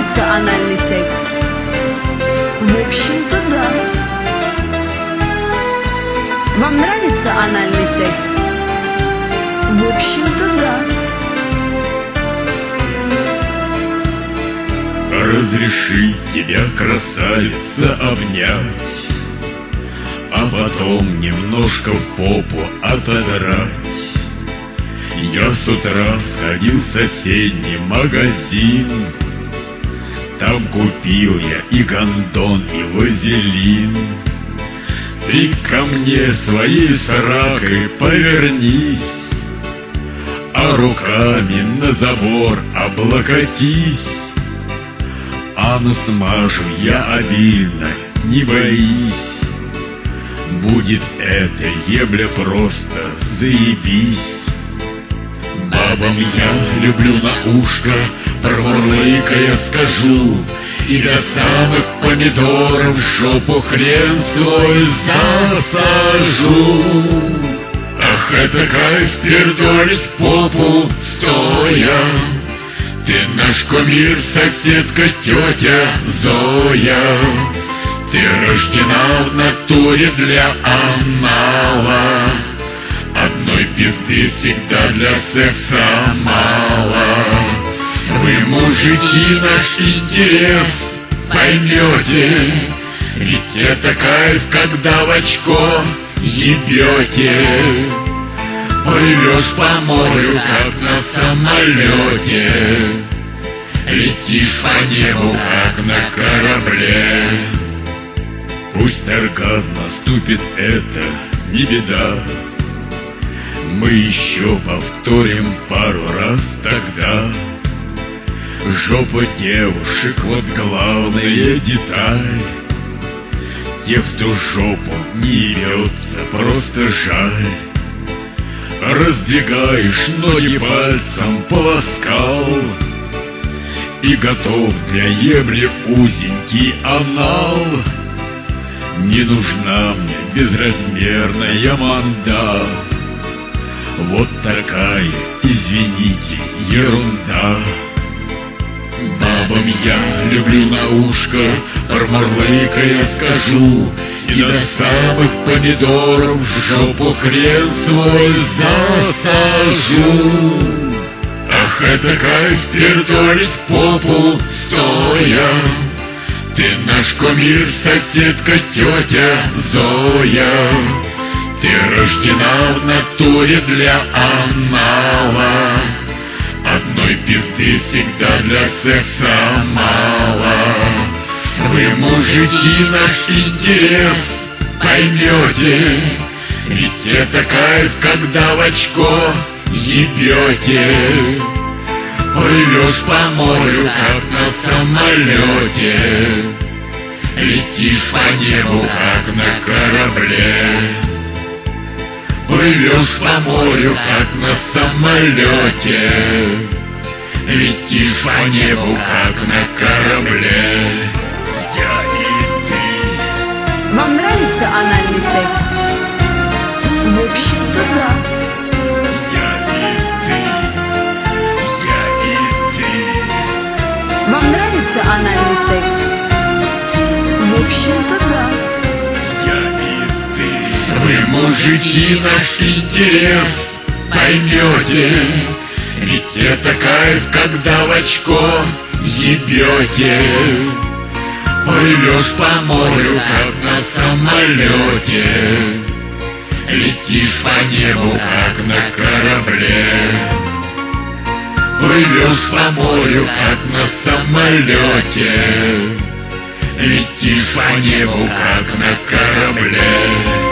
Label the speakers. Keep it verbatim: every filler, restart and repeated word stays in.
Speaker 1: нравится анальный секс? В общем-то, да. Вам нравится анальный секс? В общем-то, да.
Speaker 2: Разреши тебя, красавица, обнять, а потом немножко в попу отодрать. Я с утра сходил в соседний магазин, там купил я и гондон, и вазелин. Ты ко мне своей соракой повернись, а руками на забор облокотись. А насмажу я обильно, не боись, будет эта ебля просто заебись. Бабам я люблю на ушко, промурлыкая скажу, и до самых помидоров в жопу хрен свой засажу. Ах, это кайф пердолить попу стоя. Ты наш кумир, соседка, тетя Зоя. Ты рождена в натуре для анала. Одной пизды всегда для секса мало. Вы, мужики, наш интерес поймете, ведь это кайф, когда в очко ебете. Плывешь по морю, как на самолете, летишь по небу, как на корабле. Пусть оргазм наступит, это не беда, мы еще повторим пару раз тогда. Жопа девушек, вот главная деталь. Тех, кто жопу не ебется, просто жаль. Раздвигаешь ноги пальцем, полоскал, и готов для ебли узенький анал. Не нужна мне безразмерная манда, вот такая, извините, ерунда. Бабам я люблю на ушко, промурлыкая скажу, и до самых помидоров в жопу хрен свой засажу. Ах, это кайф пердолить попу стоя. Ты наш кумир, соседка, тетя Зоя. Ты рождена в натуре для анала. Одной пизды всегда для секса мало. Вы, мужики, наш интерес поймете, ведь это кайф, когда в очко ебете. Плывешь по морю, как на самолете, летишь по небу, как на корабле. Плывешь по морю, как на самолете, летишь по небу, как на корабле. Я и ты.
Speaker 1: Вам нравится анальный секс? В общем-то, да.
Speaker 2: Я и ты. Я и ты.
Speaker 1: Вам нравится анальный секс? В общем-то, да.
Speaker 2: Вы, мужики, наш интерес поймете, ведь это кайф, когда в очко ебете. Плывешь по морю, как на самолете, летишь по небу, как на корабле. Плывешь по морю, как на самолете, летишь по небу, как на корабле.